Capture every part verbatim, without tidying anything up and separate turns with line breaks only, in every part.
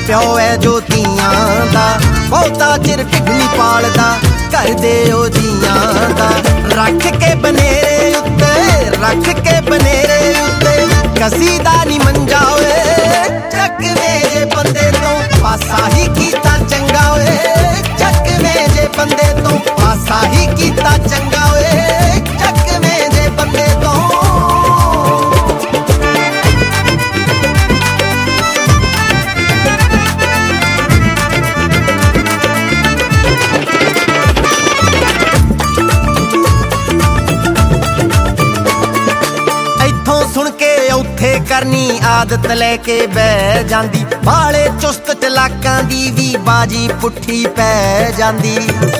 ਪਿਓ ਐ ਜੋਤੀਆਂ ਦਾ, ਬਹੁਤਾ ਚਿਰ ਢਿੱਡ ਨੀ ਪਾਲਦਾ ਘਰ ਦੇ ਉਹ ਜੀਆਂ ਦਾ। ਰੱਖ ਕੇ ਬਨੇਰੇ ਉੱਤੇ, ਰੱਖ ਕੇ ਬਨੇਰੇ ਉੱਤੇ ਕਸੀ ਦਾ ਨੀ ਮੰਜਾ ਓਏ। ਚੱਕਵੇਂ ਜੇ ਬੰਦੇ ਤੋਂ ਪਾਸਾ ਹੀ ਕੀਤਾ ਚੰਗਾ ਓਏ, ਚੱਕਵੇਂ ਜੇ ਬੰਦੇ ਤੋਂ ਪਾਸਾ ਹੀ ਕੀਤਾ ਚੰਗਾ ਓਏ, ਚੱਕਵੇਂ ਜੇ ਬੰਦੇ ਤੋਂ। ਸੁਣ ਕੇ ਉੱਥੇ ਕਰਨੀ ਆਦਤ ਲੈ ਕੇ ਬਹਿ ਜਾਂਦੀ, ਬਾਲੇ ਚੁਸਤ ਚਲਾਕਾਂ ਦੀ ਵੀ ਬਾਜੀ ਪੁੱਠੀ ਪੈ ਜਾਂਦੀ।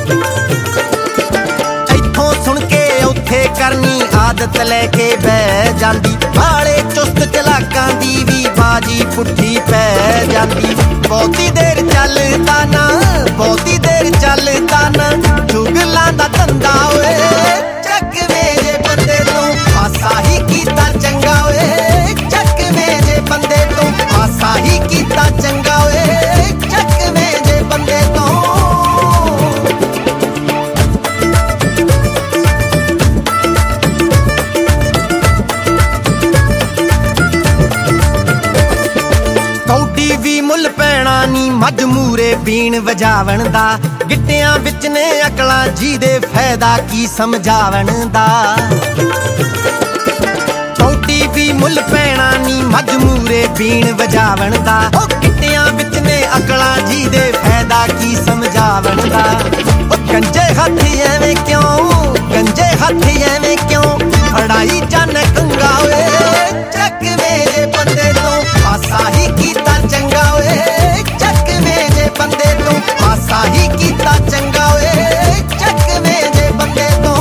ਇੱਥੋਂ ਸੁਣ ਕੇ ਉੱਥੇ ਕਰਨੀ ਆਦਤ ਲੈ ਕੇ ਬਹਿ ਜਾਂਦੀ, ਬਾਲੇ ਚੁਸਤ ਚਲਾਕਾਂ ਦੀ ਵੀ ਬਾਜੀ ਪੁੱਠੀ ਪੈ ਜਾਂਦੀ। ਬਹੁਤੀ ਦੇਰ ਚੱਲਦਾ ਨਾ, ਬਹੁਤੀ ਦੇਰ ਚੱਲਦਾ ਨਾ ਚੁਗਲਾਂ ਦਾ ਧੰਦਾ ਓਏ। ਚੱਕਵੇਂ ਜੇ ਬੰਦੇ ਤੋਂ ਪਾਸਾ ਹੀ ਕੀਤਾ ਚੰਗਾ ਓਏ, ਚੱਕਵੇਂ ਜੇ ਬੰਦੇ ਤੋਂ ਪਾਸਾ ਹੀ ਕੀਤਾ ਚੰਗਾ ਓਏ, ਚੱਕਵੇਂ ਜੇ ਬੰਦੇ ਤੋਂ। ਕੌਡੀ ਵੀ ਮੁੱਲ ਪੈਣਾ ਨੀ ਮੱਝ ਮੂਰੇ ਬੀਣ ਵਜਾਵਣ ਦਾ, ਗਿੱਟਿਆਂ ਵਿੱਚ ਨੇ ਅਕਲਾਂ ਜਿਹਦੇ ਫਾਇਦਾ ਕੀ ਸਮਝਾਵਣ ਦਾ। ਕੌਡੀ ਵੀ ਮੁੱਲ ਪੈਣਾ ਨੀ ਮੱਝ ਮੂਰੇ ਬੀਣ ਵਜਾਵਣ ਦਾ, ਉਹ ਗਿੱਟਿਆਂ ਵਿੱਚ ਨੇ ਅਕਲਾਂ ਜਿਹਦੇ ਫਾਇਦਾ ਕੀ ਸਮਝਾਵਣ ਦਾ। ਉਹ ਗੰਜੇ ਹੱਥ ਐਵੇਂ ਕਿਉਂ, ਗੰਜੇ ਹੱਥ ਐਵੇਂ ਕਿਉਂ ਫੜਾਈ ਜਾਨ ਕੰਗਾ ਓਏ। ਚੱਕਵੇਂ ਜੇ ਬੰਦੇ ਤੋਂ ਪਾਸਾ ਹੀ ਕੀਤਾ ਚੰਗਾ ਓਏ, ਚੱਕਵੇਂ ਜੇ ਬੰਦੇ ਤੋਂ ਪਾਸਾ ਹੀ ਕੀਤਾ ਚੰਗਾ ਓਏ, ਚੱਕਵੇਂ ਜੇ ਬੰਦੇ ਤੋਂ।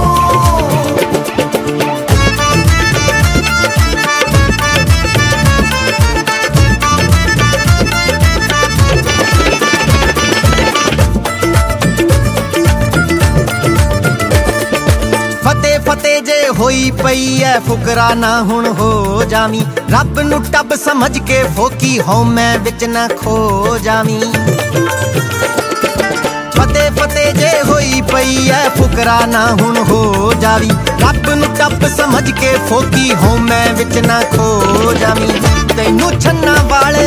ਫਤਿਹ ਫਤਿਹ ਜੇ ਹੋਈ ਪਈ ਐ ਫੁਕਰਾ ਨਾ ਹੁਣ ਹੋ ਜਾਵੀਂ, ਰੱਬ ਨੂੰ ਟੱਬ ਸਮਝ ਕੇ ਫੋਕੀ ਹਉਮੈ ਵਿੱਚ ਨਾ ਖੋ ਜਾਵੀਂ। ਫਤਿਹ ਫਤਿਹ ਜੇ ਹੋਈ ਪਈ ਐ ਫੁਕਰਾ ਨਾ ਹੁਣ ਹੋ ਜਾਵੀਂ, ਰੱਬ ਨੂੰ ਟੱਬ ਸਮਝ ਕੇ ਫੋਕੀ ਹਉਮੈ ਵਿੱਚ ਨਾ ਖੋ ਜਾਵੀਂ। ਤੈਨੂੰ ਛੰਨਾ ਵਾਲੇ